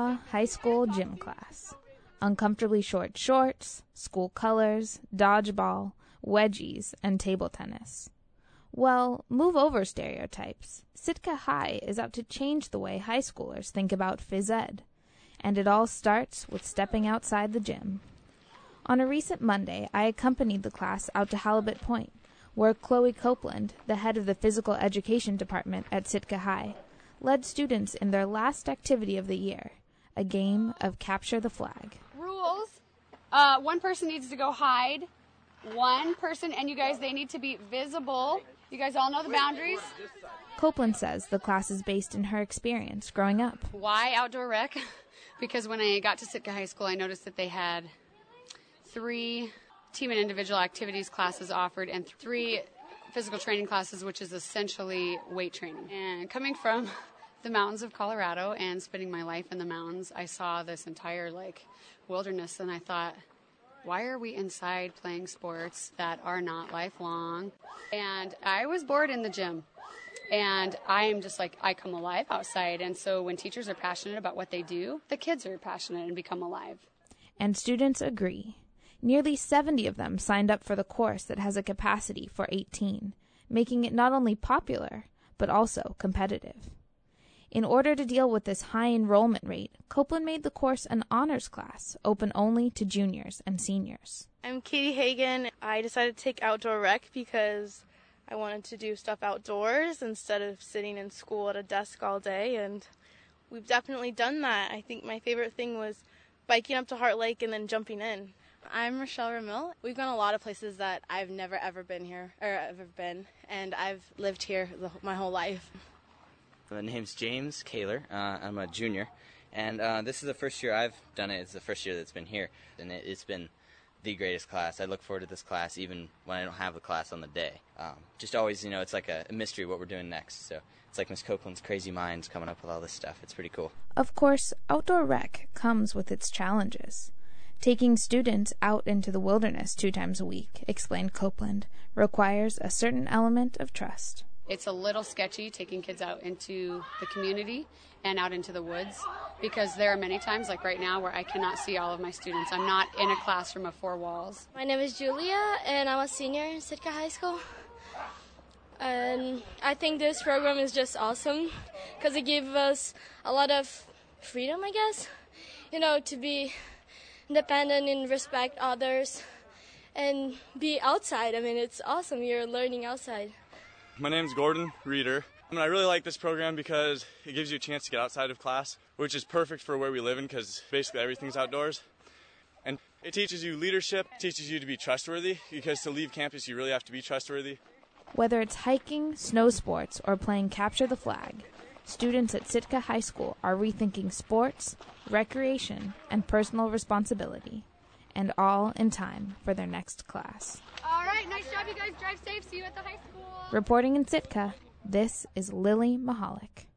vanilla high school gym class. Uncomfortably short shorts, school colors, dodgeball, wedgies, and table tennis. Well, move over stereotypes. Sitka High is out to change the way high schoolers think about phys ed. And it all starts with stepping outside the gym. On a recent Monday, I accompanied the class out to Halibut Point, where Chloe Copeland, the head of the physical education department at Sitka High, led students in their last activity of the year, a game of capture the flag. Rules. One person needs to go hide. One person, and you guys, they need to be visible. You guys all know the boundaries? Copeland says the class is based in her experience growing up. Why outdoor rec? Because when I got to Sitka High School, I noticed that they had 3 team and individual activities classes offered and 3 physical training classes, which is essentially weight training. And coming from the mountains of Colorado and spending my life in the mountains, I saw this entire wilderness, and I thought, why are we inside playing sports that are not lifelong? And I was bored in the gym. And I am just I come alive outside. And so when teachers are passionate about what they do, the kids are passionate and become alive. And students agree. Nearly 70 of them signed up for the course that has a capacity for 18, making it not only popular, but also competitive. In order to deal with this high enrollment rate, Copeland made the course an honors class, open only to juniors and seniors. I'm Katie Hagan. I decided to take outdoor rec because I wanted to do stuff outdoors instead of sitting in school at a desk all day, and we've definitely done that. I think my favorite thing was biking up to Heart Lake and then jumping in. I'm Rochelle Ramil. We've gone a lot of places that I've never ever been here, and I've lived here my whole life. My name's James Kaler. I'm a junior, and this is the first year I've done it. It's the first year that's been here, and it's been the greatest class. I look forward to this class even when I don't have the class on the day. Just always, it's like a mystery what we're doing next. So it's like Miss Copeland's crazy minds coming up with all this stuff. It's pretty cool. Of course, outdoor rec comes with its challenges. Taking students out into the wilderness 2 times a week, explained Copeland, requires a certain element of trust. It's a little sketchy taking kids out into the community and out into the woods because there are many times, like right now, where I cannot see all of my students. I'm not in a classroom of 4 walls. My name is Julia, and I'm a senior in Sitka High School. And I think this program is just awesome because it gives us a lot of freedom, I guess, to be independent and respect others and be outside. I mean, it's awesome. You're learning outside. My name's Gordon Reeder. I really like this program because it gives you a chance to get outside of class, which is perfect for where we live in because basically everything's outdoors. And it teaches you leadership, teaches you to be trustworthy because to leave campus you really have to be trustworthy. Whether it's hiking, snow sports, or playing capture the flag, students at Sitka High School are rethinking sports, recreation, and personal responsibility, and all in time for their next class. All right, nice job, you guys. Drive safe. See you at the high school. Reporting in Sitka, this is Lily Mahalik.